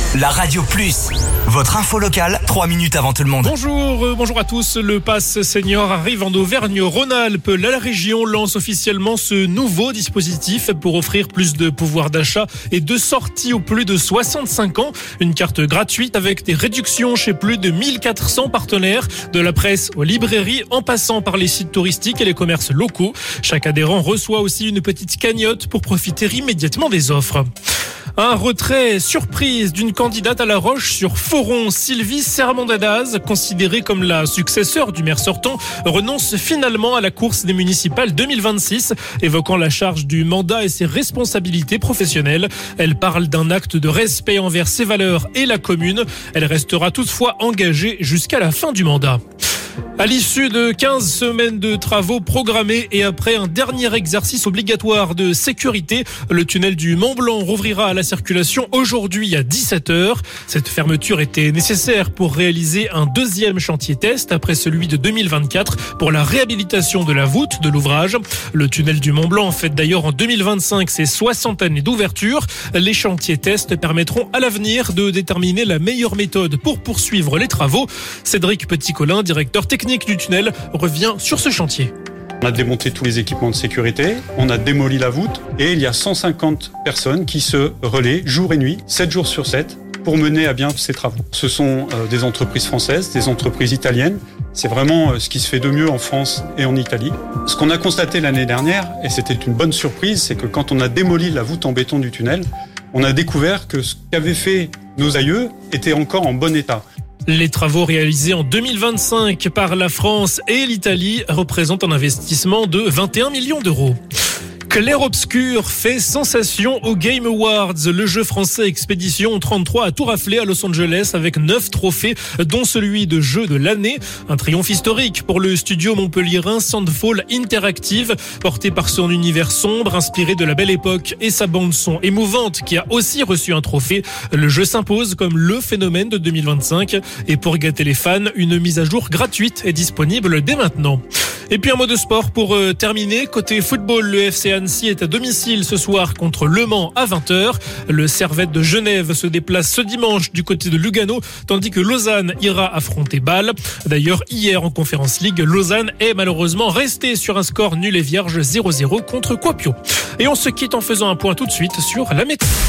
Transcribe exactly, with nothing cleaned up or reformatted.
La Radio Plus, votre info locale, trois minutes avant tout le monde. Bonjour, euh, bonjour à tous. Le pass senior arrive en Auvergne-Rhône-Alpes. La région lance officiellement ce nouveau dispositif pour offrir plus de pouvoir d'achat et de sortie aux plus de soixante-cinq ans. Une carte gratuite avec des réductions chez plus de mille quatre cents partenaires, de la presse aux librairies, en passant par les sites touristiques et les commerces locaux. Chaque adhérent reçoit aussi une petite cagnotte pour profiter immédiatement des offres. Un retrait surprise d'une candidate à La Roche-sur-Foron. Sylvie Sermon-Dadaz, considérée comme la successeur du maire sortant, renonce finalement à la course des municipales deux mille vingt-six, évoquant la charge du mandat et ses responsabilités professionnelles. Elle parle d'un acte de respect envers ses valeurs et la commune. Elle restera toutefois engagée jusqu'à la fin du mandat. À l'issue de quinze semaines de travaux programmés et après un dernier exercice obligatoire de sécurité, le tunnel du Mont-Blanc rouvrira à la circulation aujourd'hui à dix-sept heures. Cette fermeture était nécessaire pour réaliser un deuxième chantier test après celui de deux mille vingt-quatre pour la réhabilitation de la voûte de l'ouvrage. Le tunnel du Mont-Blanc fête d'ailleurs en deux mille vingt-cinq ses soixante années d'ouverture. Les chantiers tests permettront à l'avenir de déterminer la meilleure méthode pour poursuivre les travaux. Cédric Petit-Colin, directeur technique du tunnel, revient sur ce chantier. On a démonté tous les équipements de sécurité, on a démoli la voûte et il y a cent cinquante personnes qui se relaient jour et nuit, sept jours sur sept, pour mener à bien ces travaux. Ce sont euh, des entreprises françaises, des entreprises italiennes. C'est vraiment euh, ce qui se fait de mieux en France et en Italie. Ce qu'on a constaté l'année dernière, et c'était une bonne surprise, c'est que quand on a démoli la voûte en béton du tunnel, on a découvert que ce qu'avaient fait nos aïeux était encore en bon état. Les travaux réalisés en deux mille vingt-cinq par la France et l'Italie représentent un investissement de vingt et un millions d'euros. Clair Obscur fait sensation aux Game Awards. Le jeu français Expédition trente-trois a tout raflé à Los Angeles avec neuf trophées, dont celui de jeu de l'année. Un triomphe historique pour le studio montpelliérain Sandfall Interactive, porté par son univers sombre, inspiré de la Belle Époque et sa bande-son émouvante qui a aussi reçu un trophée. Le jeu s'impose comme le phénomène de deux mille vingt-cinq. Et pour gâter les fans, une mise à jour gratuite est disponible dès maintenant. Et puis un mot de sport pour euh, terminer. Côté football, le F C Annecy est à domicile ce soir contre Le Mans à vingt heures. Le Servette de Genève se déplace ce dimanche du côté de Lugano, tandis que Lausanne ira affronter Bâle. D'ailleurs, hier en Conference League, Lausanne est malheureusement resté sur un score nul et vierge zéro zéro contre Kuopio. Et on se quitte en faisant un point tout de suite sur la météo.